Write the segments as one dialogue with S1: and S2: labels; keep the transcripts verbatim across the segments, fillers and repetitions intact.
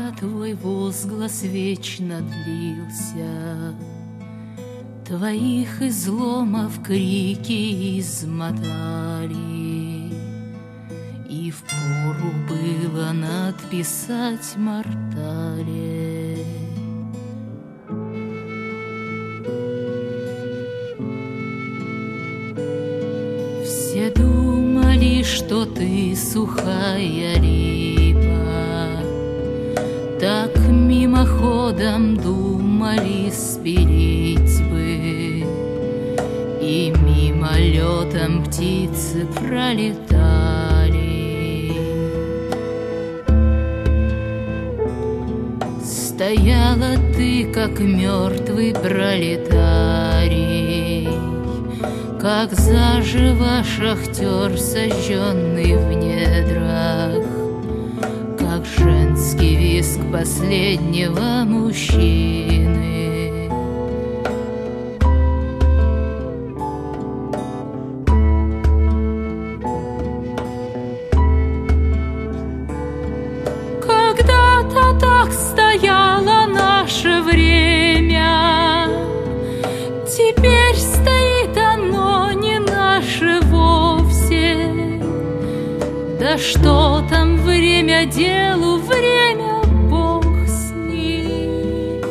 S1: Акация, твой возглас вечно длился, твоих изломов крики измотали, и впору было надписать мортале. Все думали, что ты сухая липа, так мимоходом думали спилить бы, и мимолетом птицы пролетали. Стояла ты, как мертвый пролетарий, как заживо шахтер, сожженный в недрах, как женский визг последнего мужчины. Когда-то так стояло наше время, теперь стоит оно не наше вовсе. Да что там время делу, время Бог с ним.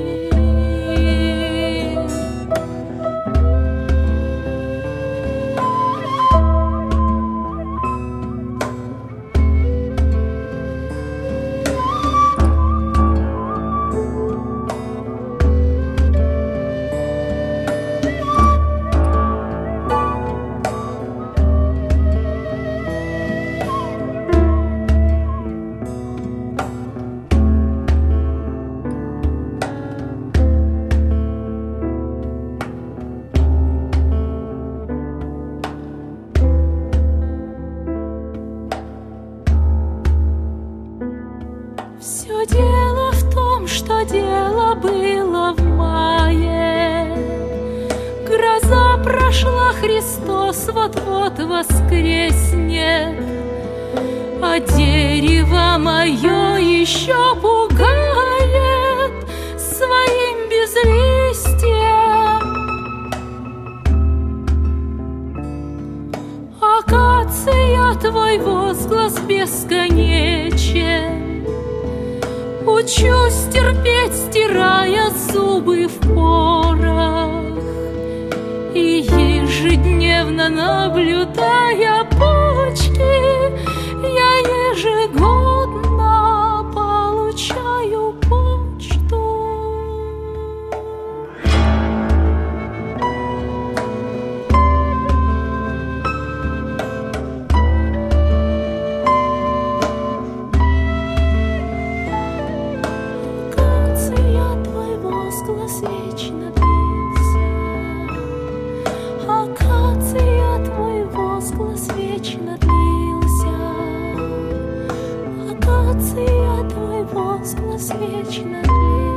S1: Все дело в том, что дело было в мае. Гроза прошла, Христос вот-вот воскреснет, а дерево мое еще пугает своим безлистьем. Акация, твой возглас бесконечен, учусь терпеть, стирая зубы в порах, и ежедневно наблюдая почки, я ежегодно получаю почту. Возглас вечно длился, акация, твой возглас вечно длился, акация, твой возглас вечно длился.